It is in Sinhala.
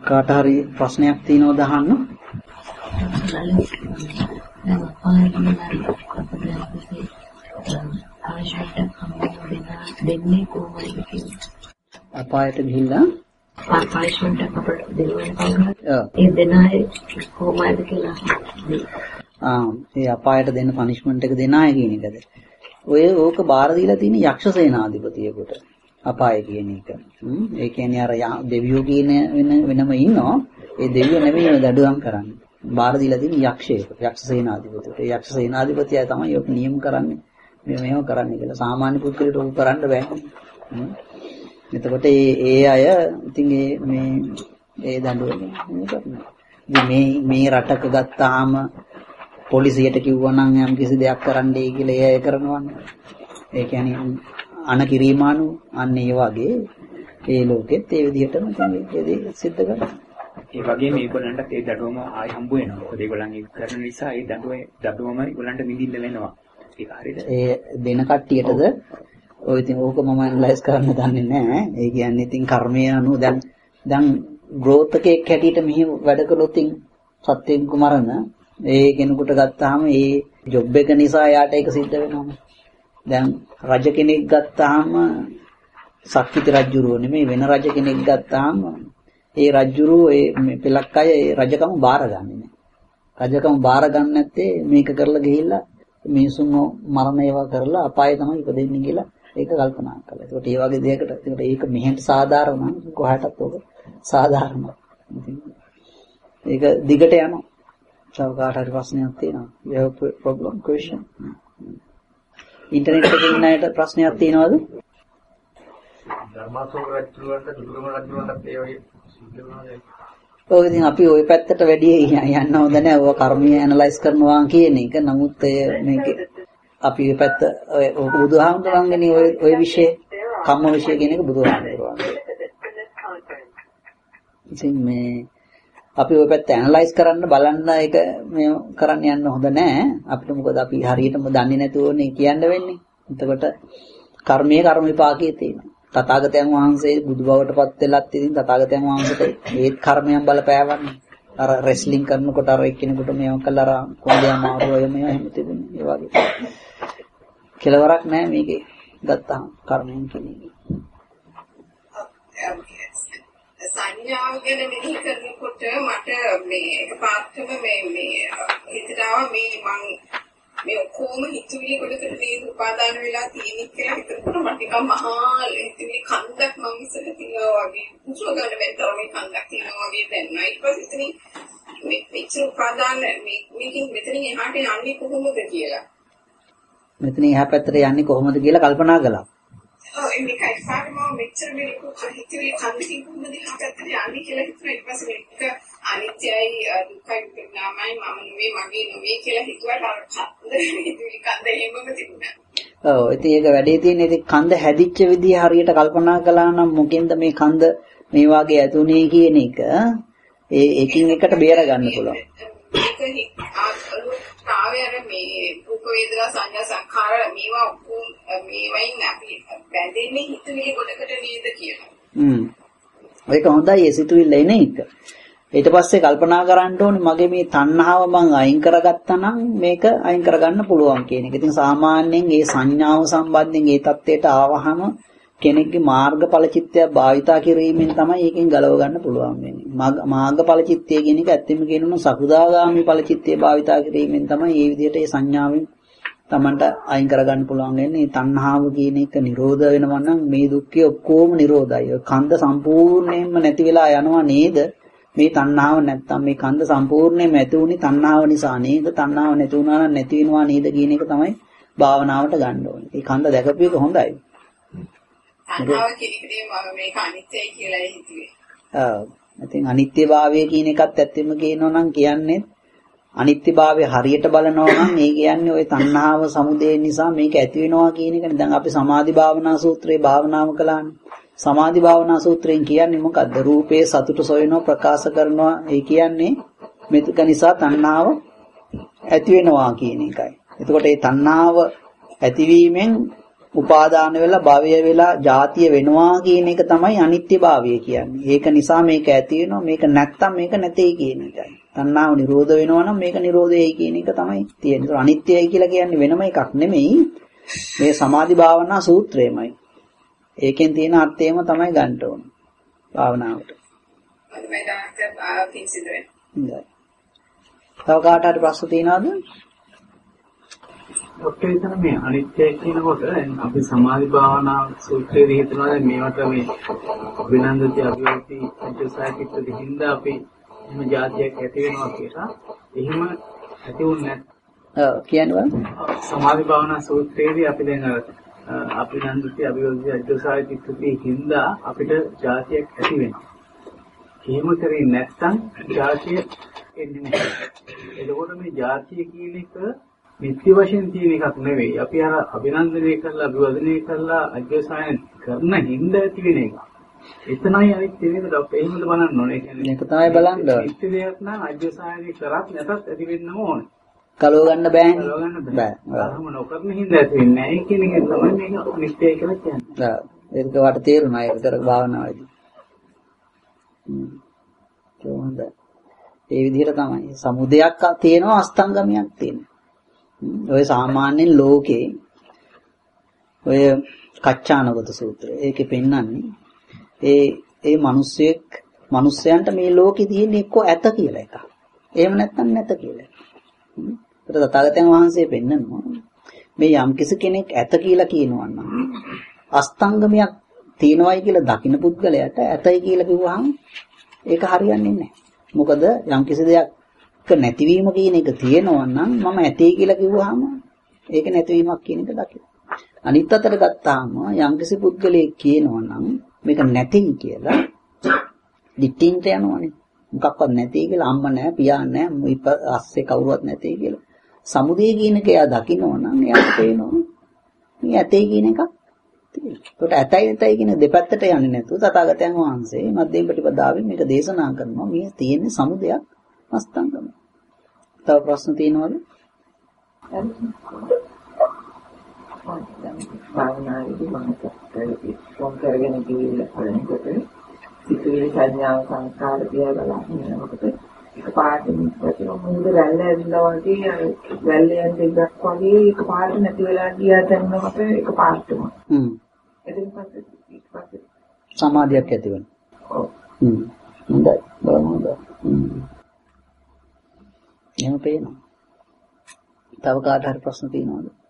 කාට හරි ප්‍රශ්නයක් තියෙනවද අහන්න? අපායට ගිහිල්ලා පනිෂ්මන්ට් එකක් අපිට දෙනවා. ඒ දෙන අය කොහොමද කියලා. ඒ අපායට දෙන්න පනිෂ්මන්ට් එක දෙන අය කියන එකද? ඕක බාර දීලා තියෙන යක්ෂ සේනාධිපතියෙකුට අපාය කියන එක. ඒ කියන්නේ අර දෙවියෝ කියන වෙනම ඉන්නවා. ඒ දෙවියෝ නෙමෙයි දඩුවම් කරන්නේ. බාර දීලා තියෙන යක්ෂයෙකුට, යක්ෂ සේනාධිපතියට. ඒ යක්ෂ සේනාධිපතියා තමයි ඔක නියම කරන්නේ. මේව කරන්නේ කියලා. සාමාන්‍ය පුද්ගලට ඕක කරන්න බෑ. එතකොට ඒ අය ඉතින් ඒ දඬුවම කරනවා. ඉතින් මේ රටක ගත්තාම පොලිසියට කිව්වනම් යම් කිසි දෙයක් කරන්නයි කියලා ඒ අය කරනවනේ. ඒ කියන්නේ අනකිරීමානු අන්න ඒ වගේ ඒ ලෝකෙත් ඒ විදිහටම තමයි සිද්ධ කරන්නේ. ඒ වගේම මේගොල්ලන්ට ඒ දඬුවම ආයි හම්බ වෙනවා. මොකද ඒගොල්ලන් ඒක කරන නිසා ඒ දඬුවම ඒගොල්ලන්ට විඳින්න වෙනවා. ඒක හරියද? ඒ දෙන කට්ටියටද ඔය ඉතින් ඕක මම ඇනලයිස් කරන්න දන්නේ නැහැ. ඒ කියන්නේ ඉතින් කර්මය අනුව දැන් growth එකක් හැටියට මෙහි වැඩ කළොත් ඉතින් සත්‍යෙන් කුමරන ඒ කෙනෙකුට ගත්තාම ඒ ජොබ් එක නිසා යාට ඒක සිද්ධ වෙනවා. දැන් රජ කෙනෙක් ගත්තාම සක්විති රජුරුව නෙමෙයි වෙන රජ කෙනෙක් ගත්තාම ඒ රජුරුව ඒ පෙලක් අය ඒ රජකම බාරගන්නේ නැහැ. රජකම බාර ගන්න නැත්තේ මේක කරලා ගිහිල්ලා මිනිසුන්ව මරණ ඒවා කරලා අපායේ තමයි ඉපදෙන්නේ කියලා ඒක කල්පනා කළා. ඒකට ඒ වගේ දෙයකට ඒක මෙහෙට සාධාරණ නම් කොහාටත් ඔක සාධාරණයි. ඒක දිගට යනවා. තව කාට හරි ප්‍රශ්නයක් තියෙනවා? You have problem question? Internet එකේ ඉන්න අයට ප්‍රශ්නයක් තියෙනවද? ධර්මාශෝක රජුන්ට දුර්ගම රජුන්ට ඒ වගේ සිද්ධ වෙනවද? ඔය ඉතින් අපි ওই පැත්තට වැඩි යන්න හොඳ නැහැ. ඔය කර්මය ඇනලයිස් කරනවා කියන එක. නමුත් මේක අපි ওই පැත්ත ඔය බුදුහාමුදුරන්ගේනේ ඔය විෂය කම්ම විෂය කියන එක බුදුහාමුදුරන්ගේ. ඉතින් මේ අපි ওই පැත්ත ඇනලයිස් කරන්න බලන්න ඒක මේ කරන්න යන්න හොඳ නැහැ. අපිට මොකද අපි හරියටම දන්නේ නැතුවනේ කියන්න වෙන්නේ. එතකොට කර්මයේ කර්ම විපාකයේ තියෙනවා. තථාගතයන් වහන්සේ බුදු බවට පත් වෙලත් ඉතින් තථාගතයන් වහන්සේට ඒත් කර්මයන් බලපෑවන්නේ. අර රෙස්ලිං කරනකොට අර එක්කෙනෙකුට මේව කළා අර කොන්දේ අමාරුවය මේව එහෙම තිබුණේ. ඒ වගේ. කෙලවරක් නැහැ මේකේ. ගත්තාම කර්මයන් කියන්නේ. සංඥාව ගැන මෙහි කරනකොට මට මේ එකපාරටම මේ හිතට ආවා මං මේ ඔක්කොම හිතුවේ කොටකට මේ උපාදාන වෙලා තියෙන කියලා හිතනකොට මට නිකන් මහා හිතුවේ කන්දක් මං ඉස්සර තියනවා වගේ උසව ගන්න බැන්තර මේ කන්දක් තියෙනවා වගේ දැනුණා. ඊට පස්සේ ඉතින් මේ පිටු උපාදාන මේකින් මෙතනින් එහාට යන්නේ කොහොමද කියලා. මෙතනින් එහා පැත්තට යන්නේ කොහොමද කියලා කල්පනා කළා. ඔව් මේකයි සාරම මෙච්චර මේ හිතුවේ කන්දකින් කොහොමද එහා පැත්තට යන්නේ කියලා හිතුවා. ඊට පස්සේ මේක අනිත්‍යයි දුක්ඛයි විපරිණාමයි මම නෙවෙයි මගේ නෙවෙයි කියලා හිතුවට අර කන්ද එහෙමම තිබුණා. ඔව් ඉතින් ඒක වැඩේ තියෙන්නේ ඉතින් කන්ද හැදිච්ච විදිය හරියට කල්පනා කළා නම් මොකෙන්ද මේ කන්ද මේ වාගේ ඇතුනේ කියන එක එකින් එකට බේර ගන්න පුළුවන්. ඒක ආවේර මේ රූප වේදනා සංඥා සංඛාර මේවා ඔක්කොම මේවයින් අපි බැඳෙන්නේ හිතුවේ කොටකට නේද කියලා. ඒක හොඳයි ඒ සිතුවිල්ල එන එක. ඊට පස්සේ කල්පනා කරන්න ඕනේ මගේ මේ තණ්හාව මං අයින් කරගත්තා නම් මේක අයින් කරගන්න පුළුවන් කියන එක. ඉතින් සාමාන්‍යයෙන් මේ සංඥාව සම්බන්ධයෙන් මේ தත්ත්වයට ආවහම කෙනෙක්ගේ මාර්ගඵල චිත්තය භාවිතා කිරීමෙන් තමයි ඒකෙන් ගලව ගන්න පුළුවන් වෙන්නේ. මාර්ගඵල චිත්තය කියන එක ඇත්තම කියනොත් සකුදාගාමි ඵල චිත්තය භාවිතා කිරීමෙන් තමයි මේ විදිහට මේ සංඥාවෙන් Tamanට අයින් කරගන්න පුළුවන් වෙන්නේ. මේ තණ්හාව කියන එක නිරෝධ වෙනවා නම් මේ දුක්ඛය ඔක්කොම නිරෝධයි. කන්ද සම්පූර්ණයෙන්ම නැති වෙලා යනවා නේද? මේ තණ්හාව නැත්තම් මේ කන්ද සම්පූර්ණයෙන්ම ඇති වුණේ තණ්හාව නිසා නේද? තණ්හාව නැති වුණා නම් නැති වෙනවා නේද කියන එක තමයි භාවනාවට ගන්න ඕනේ. මේ කන්ද දැකපු එක හොඳයි. තණ්හාව කිරිකදී මම මේක අනිත්‍යයි කියලා හිතුවේ. ඔව්. ඉතින් අනිත්‍යභාවය කියන එකත් ඇත්තම කියනවා නම් කියන්නේ අනිත්‍යභාවය හරියට බලනවා නම් මේ කියන්නේ ওই තණ්හාව සමුදය නිසා මේක ඇති වෙනවා කියන එකනේ. දැන් අපි සමාධි භාවනා සූත්‍රයේ භාවනාව කළානේ. සමාධි භාවනා සූත්‍රයෙන් කියන්නේ මොකද්ද? රූපේ සතුට සොයනවා ප්‍රකාශ කරනවා. ඒ කියන්නේ මෙතක නිසා තණ්හාව ඇති වෙනවා කියන එකයි. එතකොට මේ තණ්හාව ඇතිවීමෙන් උපාදාන වෙලා භවය වෙලා ජාතිය වෙනවා කියන එක තමයි අනිත්‍යභාවය කියන්නේ. ඒක නිසා මේක ඇති වෙනවා මේක නැත්තම් මේක නැtei කියන එකයි. තණ්හාව නිරෝධ වෙනවා නම් මේක නිරෝධයයි කියන එක තමයි තියෙන්නේ. ඒක අනිත්‍යයි කියලා කියන්නේ වෙනම එකක් නෙමෙයි. මේ සමාධි භාවනා සූත්‍රයමයි. ඒකෙන් තියෙන අර්ථයම තමයි ගන්න ඕන. භාවනාවට. මම ඩාක්ටර් පින්සිදුවේ. තව කාට හරි ප්‍රශ්න තියෙනවද? ડોක්ටර් එතන මේ අනිත්‍යය කියනකොට අපි සමාධි භාවනා සූත්‍රයේ හිතනවා මේවට මේ අභිනන්දති අභිවෘති අජසායකිට හින්දා අපි එහෙම જાතියක් ඇති වෙනවා කියලා. එහෙම ඇති වුනේ නැහැ. කියන්නේ සමාධි භාවනා සූත්‍රයේදී අපි දැන් අභිනන්දති අභිවෘති අජසායකිට හින්දා අපිට જાතියක් ඇති වෙනවා. එහෙම කරේ නැත්නම් જાතිය එන්නේ නැහැ. එතකොට මේ જાතිය කියන එක නිත්‍ය වශයෙන් තියෙන එකක් නෙවෙයි. අපි අර අභිනන්දනය කරලා අභිවදනය කරලා අධ්‍යයනය කරන හින්දා ඇති වෙන එක. එතනයි අනිත් දෙක ડોක්ටර් එහෙමද බලන්න ඕනේ. ඒ කියන්නේ ඒක තමයි බලන්න ඕනේ. නිත්‍ය දෙයක් නම් අධ්‍යයනය කරත් නැතත් ඇති වෙන්නම ඕනේ. කලව ගන්න බෑනේ. කලව ගන්න බෑ. අරම නොකරන හින්දා ඇති වෙන්නේ නැහැ. ඒ කියන එක තමයි මේක නිත්‍යයි කියලා කියන්නේ. ඒක වට තේරුණා ඒක කර භාවනාවේදී. කොහොමද? ඒ විදිහට තමයි. සමුදයක් තියෙනවා අස්තංගමයක් තියෙනවා. ඔය සාමාන්‍යයෙන් ලෝකේ ඔය කච්චානගත සූත්‍රය. ඒකේ පෙන්නන්නේ ඒ මිනිස්සයන්ට මේ ලෝකේ තියෙන එක්ක ඇත කියලා එකක්. එහෙම නැත්නම් නැත කියලා. ඒත් තථාගතයන් වහන්සේ පෙන්නනවා මේ යම්කිසි කෙනෙක් ඇත කියලා කියනවා නම් අස්තංගමයක් තියෙනවයි කියලා දකින්න පුද්ගලයාට ඇතයි කියලා කිව්වහම ඒක හරියන්නේ නැහැ. මොකද යම්කිසි දෙයක් නැතිවීම කියන එක තියෙනවා නම් මම ඇතේ කියලා කිව්වහම ඒක නැතිවීමක් කියන එක දකින්න. අනිත් අතට ගත්තාම යම්කිසි පුද්ගලයෙක් කියනවා නම් මේක නැති කියලා දිටින්ට යනවනේ. මොකක්වත් නැති කියලා අම්මා නැහැ, පියා නැහැ, අස්සේ කවුරුවත් නැති කියලා. සමුදය කියන එක එයා දකිනවා නම් එයාට පේනවා මේ ඇතේ කියන එකක් තියෙනවා. ඒකට ඇතයි නැතයි කියන දෙපැත්තට යන්නේ නැතුව තථාගතයන් වහන්සේ මධ්‍යම ප්‍රතිපදාවෙන් මේක දේශනා කරනවා. මේ තියෙන සමුදයක් අස්තංගම. තව ප්‍රශ්න තියෙනවද? භාවනාවේදී මම කොම් කරගෙන ගිහිල්ලා බලනකොට සිතුවිලි සංඥා සංස්කාර කියලා බලන්න මොකද එකපාරට මේක මොකද රැල්ල ඇවිල්ලා වගේ රැල්ලෙන් දෙකක් වගේ එකපාරට නැති වෙලා ගියා දැනනකොට එකපාරටම එතන පස්සේ සමාධියක් ඇති වෙනවා. ඔව්. හොඳයි. හොඳයි. එහෙම පේනවා. තව කාට හරි ප්‍රශ්න තියෙනවද?